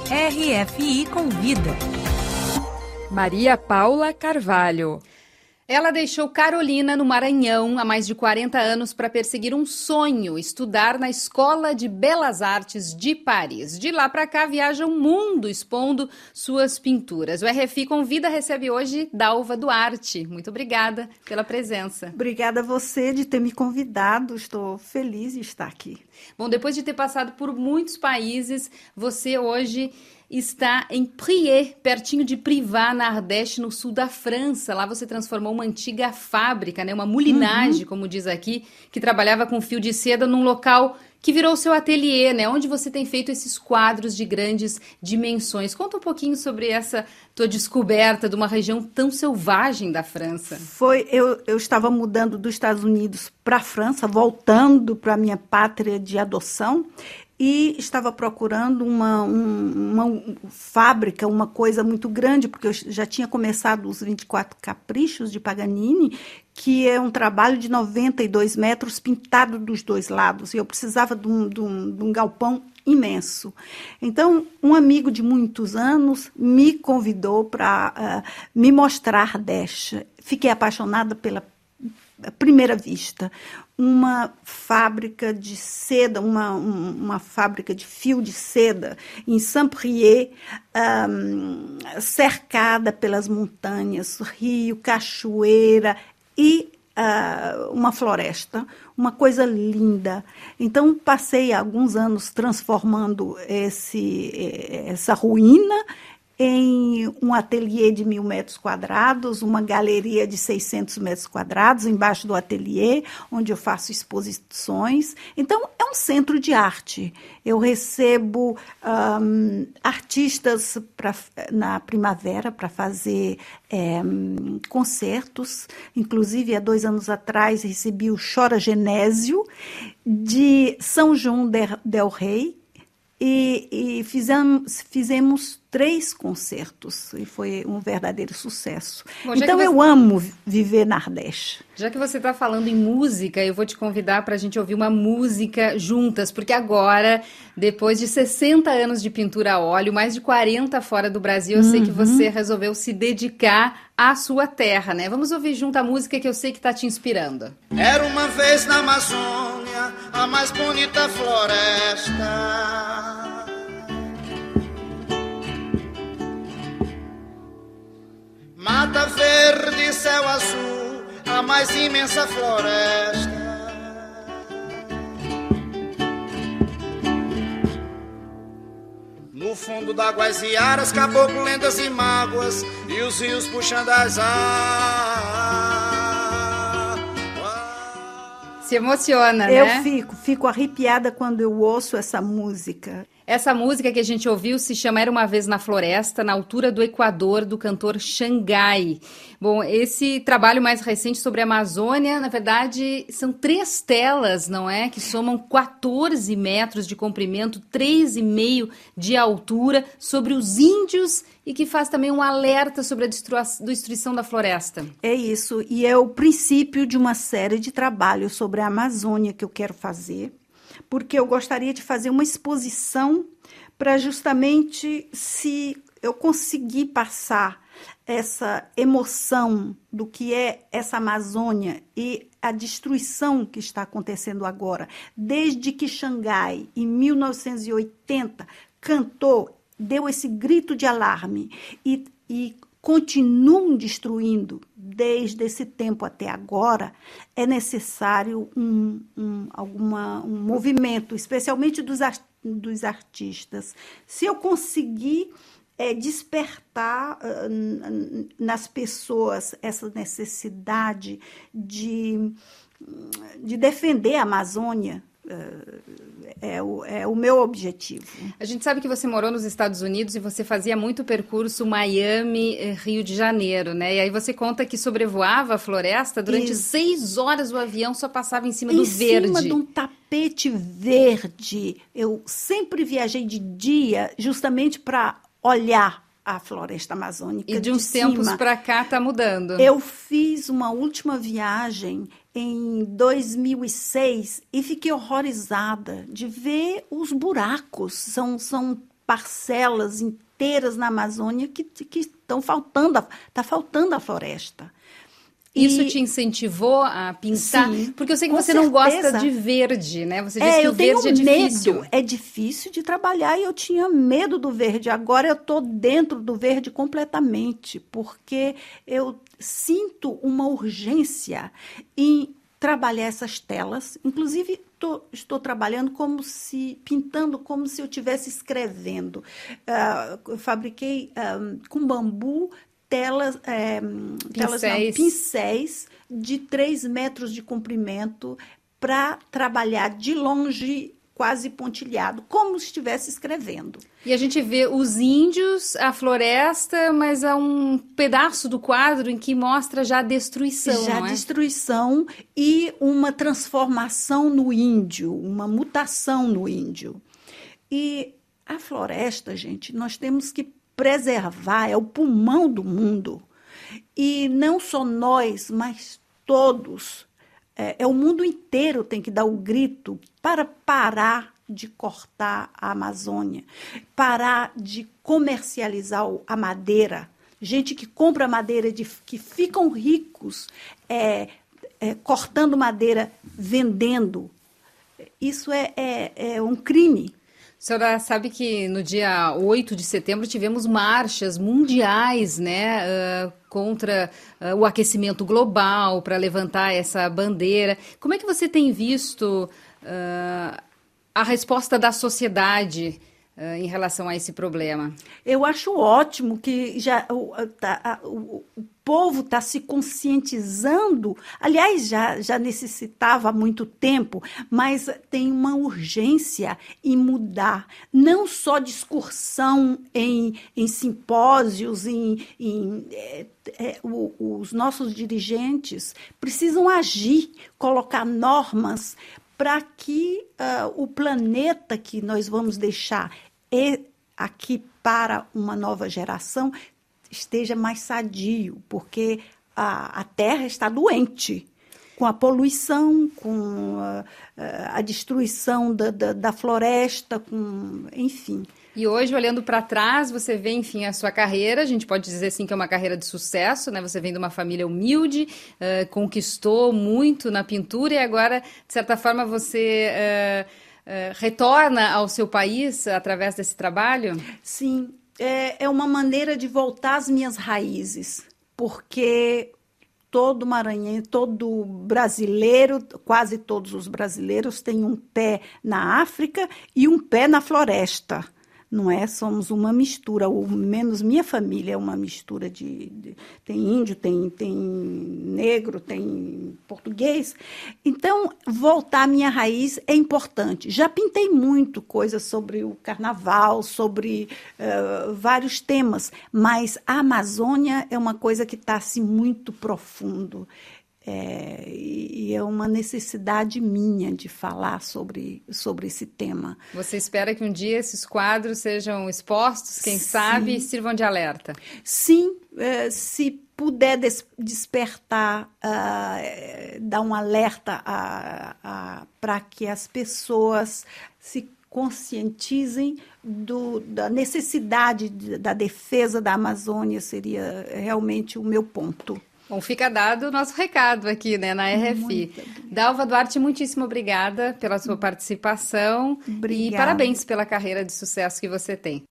RFI Convida. Maria Paula Carvalho. Ela deixou Carolina, no Maranhão, há mais de 40 anos para perseguir um sonho, estudar na Escola de Belas Artes de Paris. De lá para cá, viaja o mundo expondo suas pinturas. O RFI Convida recebe hoje Dalva Duarte. Muito obrigada pela presença. Obrigada a você de ter me convidado. Estou feliz de estar aqui. Bom, depois de ter passado por muitos países, você hoje está em Priez, pertinho de Privas, na Ardèche, no sul da França. Lá você transformou uma antiga fábrica, né, uma moulinage, como diz aqui, que trabalhava com fio de seda num local que virou seu ateliê, né, onde você tem feito esses quadros de grandes dimensões. Conta um pouquinho sobre essa tua descoberta de uma região tão selvagem da França. Eu estava mudando dos Estados Unidos para a França, voltando para a minha pátria de adoção, e estava procurando uma fábrica, uma coisa muito grande, porque eu já tinha começado os 24 Caprichos de Paganini, que é um trabalho de 92 metros pintado dos dois lados, e eu precisava de um galpão imenso. Então, um amigo de muitos anos me convidou para me mostrar Ardèche. Fiquei apaixonada pela primeira vista. Uma fábrica de seda, uma fábrica de fio de seda em Saint-Priest, cercada pelas montanhas, rio, cachoeira e uma floresta, uma coisa linda. Então, passei alguns anos transformando essa ruína em um ateliê de 1.000 metros quadrados, uma galeria de 600 metros quadrados embaixo do ateliê, onde eu faço exposições. Então, é um centro de arte. Eu recebo artistas na primavera para fazer concertos. Inclusive, há 2 anos atrás, recebi o Chora Genésio, de São João del Rei, e fizemos 3 concertos, e foi um verdadeiro sucesso. Bom, então, eu amo viver na Ardèche. Já que você está falando em música, eu vou te convidar para a gente ouvir uma música juntas, porque agora, depois de 60 anos de pintura a óleo, mais de 40 fora do Brasil, eu sei que você resolveu se dedicar à sua terra, né? Vamos ouvir junto a música que eu sei que está te inspirando. Era uma vez na Amazônia a mais bonita floresta. Mata verde, céu azul, a mais imensa floresta. No fundo d'águas e aras, caboclo, lendas e mágoas, e os rios puxando as águas. Se emociona, né? Eu fico arrepiada quando eu ouço essa música. Essa música que a gente ouviu se chama Era Uma Vez na Floresta, na altura do Equador, do cantor Xangai. Bom, esse trabalho mais recente sobre a Amazônia, na verdade, são 3 telas, não é? Que somam 14 metros de comprimento, 3,5 de altura, sobre os índios e que faz também um alerta sobre a destruição da floresta. É isso, e é o princípio de uma série de trabalhos sobre a Amazônia que eu quero fazer, porque eu gostaria de fazer uma exposição para justamente, se eu conseguir passar essa emoção do que é essa Amazônia e a destruição que está acontecendo agora, desde que Xangai, em 1980, cantou, deu esse grito de alarme e continuam destruindo desde esse tempo até agora, é necessário um movimento, especialmente dos artistas. Se eu conseguir despertar nas pessoas essa necessidade de defender a Amazônia, é o meu objetivo. A gente sabe que você morou nos Estados Unidos e você fazia muito o percurso Miami, Rio de Janeiro, né? E aí você conta que sobrevoava a floresta durante 6 horas, o avião só passava em cima do verde. Em cima de um tapete verde. Eu sempre viajei de dia justamente para olhar a floresta amazônica. E de uns tempos para cá está mudando. Eu fiz uma última viagem em 2006 e fiquei horrorizada de ver os buracos. São parcelas inteiras na Amazônia que estão faltando, está faltando a floresta. Isso te incentivou a pintar? Sim, porque eu sei que com você não gosta certeza. de verde, né? Você disse que eu o verde tenho é difícil. medo. É difícil de trabalhar e eu tinha medo do verde. Agora eu estou dentro do verde completamente, porque eu sinto uma urgência em trabalhar essas telas. Inclusive, estou trabalhando pintando como se eu estivesse escrevendo. Eu fabriquei com bambu pincéis de 3 metros de comprimento para trabalhar de longe, quase pontilhado, como se estivesse escrevendo. E a gente vê os índios, a floresta, mas há um pedaço do quadro em que mostra já a destruição, Já não é? destruição e uma transformação no índio, uma mutação no índio. E a floresta, gente, nós temos que preservar, é o pulmão do mundo. E não só nós, mas todos. O mundo inteiro tem que dar o grito para parar de cortar a Amazônia, parar de comercializar a madeira. Gente que compra madeira, que ficam ricos cortando madeira, vendendo. Isso é um crime. A senhora sabe que no dia 8 de setembro tivemos marchas mundiais, né, contra o aquecimento global, para levantar essa bandeira. Como é que você tem visto a resposta da sociedade em relação a esse problema? Eu acho ótimo que o povo está se conscientizando. Aliás, já necessitava há muito tempo, mas tem uma urgência em mudar. Não só discussão em simpósios, os nossos dirigentes precisam agir, colocar normas para que o planeta que nós vamos deixar aqui para uma nova geração esteja mais sadio, porque a Terra está doente com a poluição, com a destruição da floresta, enfim. E hoje, olhando para trás, você vê, enfim, a sua carreira, a gente pode dizer assim que é uma carreira de sucesso, né? Você vem de uma família humilde, conquistou muito na pintura e agora, de certa forma, você retorna ao seu país através desse trabalho? Sim, é uma maneira de voltar às minhas raízes, porque todo maranhense, todo brasileiro, quase todos os brasileiros têm um pé na África e um pé na floresta. Não é? Somos uma mistura, ou menos minha família é uma mistura tem índio, tem negro, tem português. Então, voltar à minha raiz é importante. Já pintei muito coisas sobre o carnaval, sobre vários temas, mas a Amazônia é uma coisa que está assim, muito profundo. E é uma necessidade minha de falar sobre esse tema. Você espera que um dia esses quadros sejam expostos, quem sabe, e sirvam de alerta? Sim, se puder despertar, dar um alerta para que as pessoas se conscientizem da necessidade da defesa da Amazônia, seria realmente o meu ponto. Bom, fica dado o nosso recado aqui, né, na RFI. Dalva Duarte, muitíssimo obrigada pela sua participação. Obrigada. E parabéns pela carreira de sucesso que você tem.